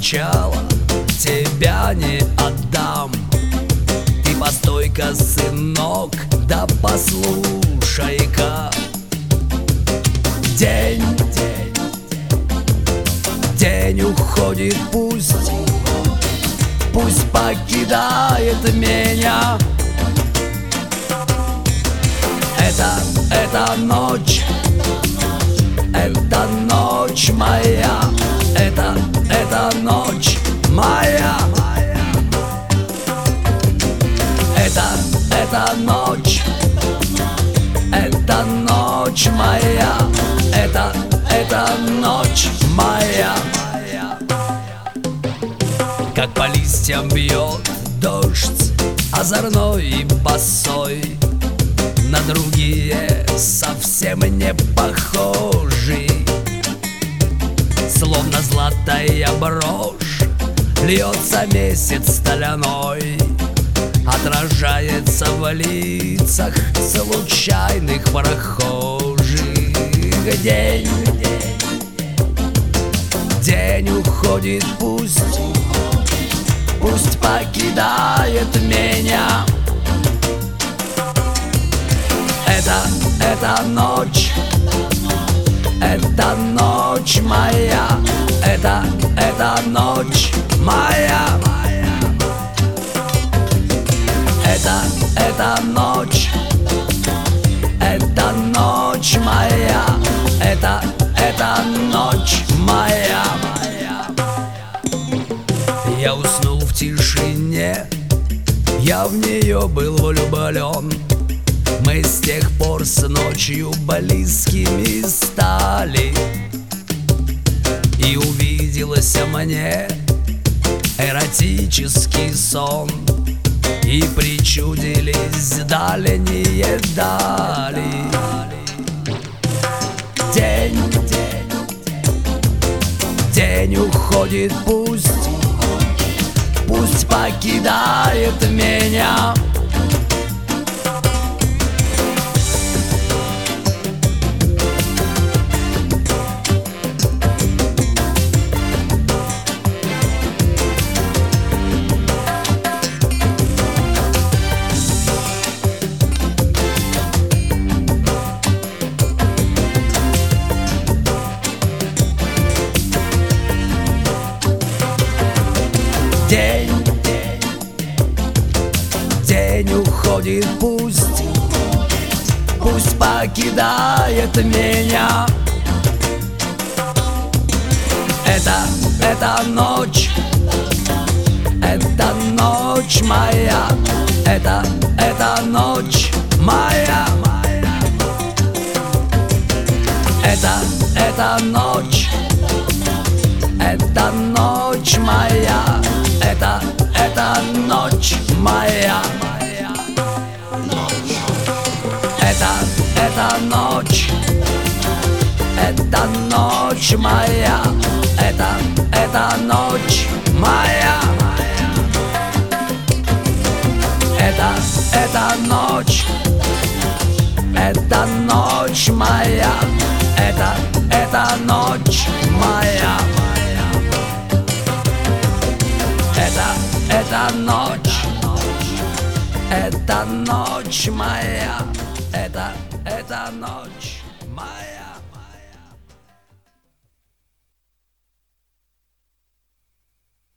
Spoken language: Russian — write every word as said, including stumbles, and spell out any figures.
начала тебя не отдам. Ты постой-ка, сынок, да послушай-ка. День, день, день уходит, пусть, пусть покидает меня. Это, это ночь, это ночь моя, это, это ночь моя. Это, это ночь, это ночь моя, это, это ночь моя. Как по листьям бьет дождь, озорной и босой, на другие совсем не похожи. Словно золотая брошь льется месяц стальной, отражается в лицах случайных прохожих. День, день уходит, пусть, пусть покидает меня. Это, это ночь, это ночь моя, это, это ночь моя. Это, это ночь, это ночь моя, это, это ночь моя. Я уснул в тишине, я в нее был влюблен. Мы с тех пор с ночью близкими стали, и увиделся мне эротический сон, и причудились дальние дали. День, день, день уходит, пусть, пусть покидает меня. День, день, день уходит, пусть, пусть покидает меня. Это, это ночь, это ночь моя, это, это ночь моя. Это, это ночь, это ночь моя, это, это ночь моя. Это, это ночь, это ночь моя, это, это ночь моя. Это, это ночь, это ночь моя, это, это ночь моя. Это, это ночь, это ночь моя, это, это ночь моя.